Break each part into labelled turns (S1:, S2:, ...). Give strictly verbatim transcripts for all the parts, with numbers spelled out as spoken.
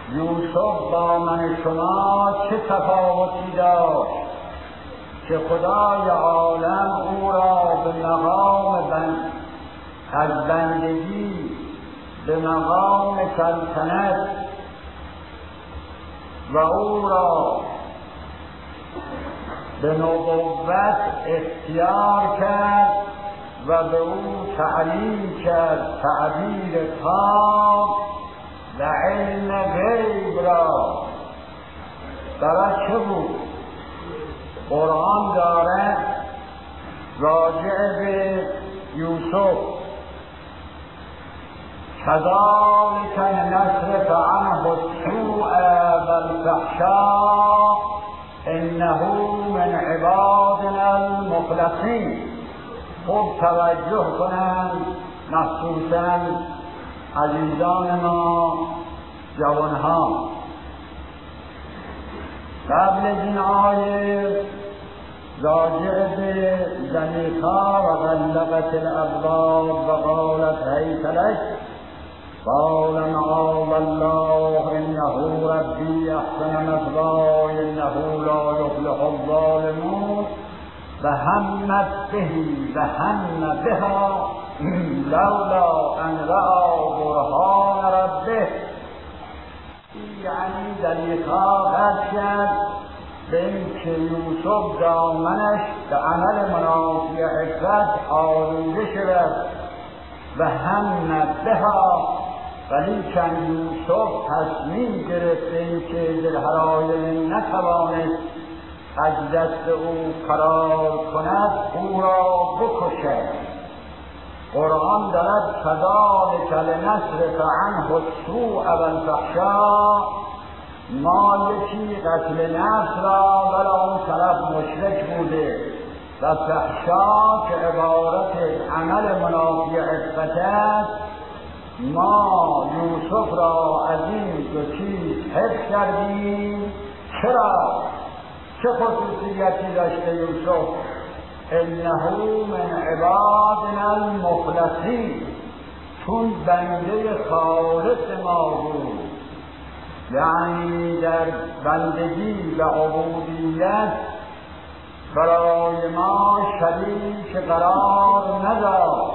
S1: یوسف با من شما چه تفاوتی داشت که خدای عالم او را به مقام بند از بندگی به مقام سلطنت و او را به نبوت اختیار کرد و به او تعلیم کرد تعبیر تام و علم غیب را. برای چه بود؟ قرآن داره راجع به یوسف کذالک لنصرف عنه السوء والفحشاء انه من عبادنا المخلصین. خوب توجه کنند، مخصوصا عزیزان ما جوانها. قبل از این آیه راجع به زلیخا و غلقت الابواب و قالت هیت لک قال معاذ الله انه ربی احسن مثواي انه لا یفلح الظالمون و همت به و هم بها لولا ان رأى برهان ربه. یعنی زلیخا قصد کرد به اینکه یوسف دامنش به عمل منافی عفت آلوده شود و هم بها، ولی چند یوسف تصمیم گرفت اینکه ذوالحرایین نتوانست از دست او فرار کند او را بکشد. قرآن دارد کذالک لنصرف عنه السوء والفحشاء. ما یکی قتل نفس را بلا اون طرف مشرک بوده و فحشا که عبارت عمل منافی عفت است، ما یوسف را از این دو چیز حفظ کردیم. چرا؟ چه خصوصیتی داشته یوسف؟ انه من عبادنا المخلصین، چون بنده خالص ما بود، یعنی در بندگی و عبودیت برای ما شریک قرار نداد.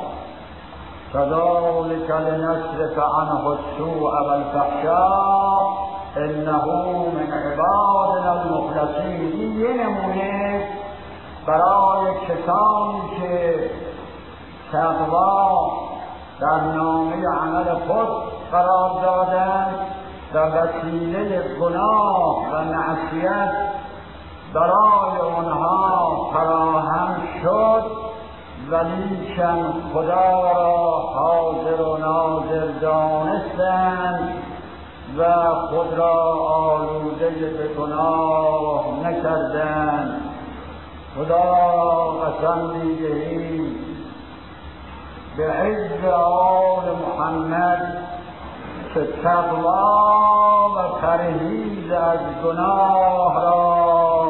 S1: كذلك لنصرف عنه السوء والفحشاء انه من عبادنا المخلصین. این یه نمونه برای کسانی که تقوا در نامه عمل خود قرار دادند و وسیله گناه و معصیت برای آنها فراهم شد، ولیکن خدا را حاضر و ناظر دانستند و خود را آلوده به گناه نکردند. خدا قسم می‌دهیم به عز آل محمد که تقوا و پرهیز از گناه را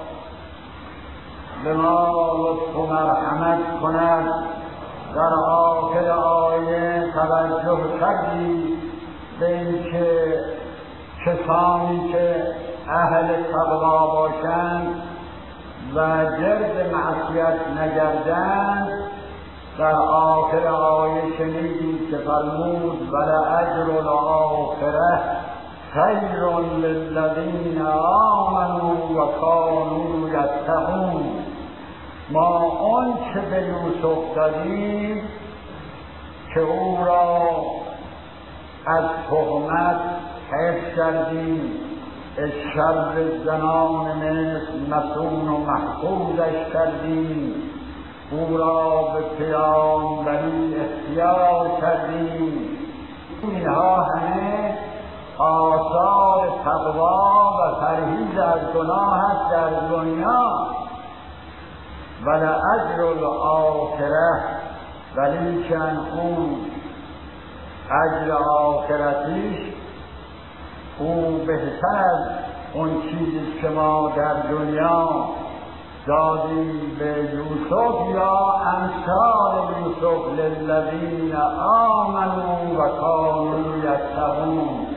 S1: به ما لطف و مرحمت کند. در آخر آیه توجه کردی به اینکه کسانی که اهل تقوا باشند و گرد معصیت نگردند، در آخر آیه شنیدی که فرمود ولأجر الآخرة خیر للذین آمنوا و کانوا یتقون. ما آن چه به یوسف دادیم که او را از تهمت حفظ کردیم، از شر زنان مصر مصون و محفوظش کردیم، او را به پیامبری اختیار کردیم. اینها همه آثار تقوا و پرهیز از گناه است در دنیا. ولأجر الآخرة، ولیکن اون اجر آخرتیش او بهتر از اون چیزی که ما در دنیا دادیم به یوسف یا امثال یوسف للذین آمنوا و کانوا یتقون.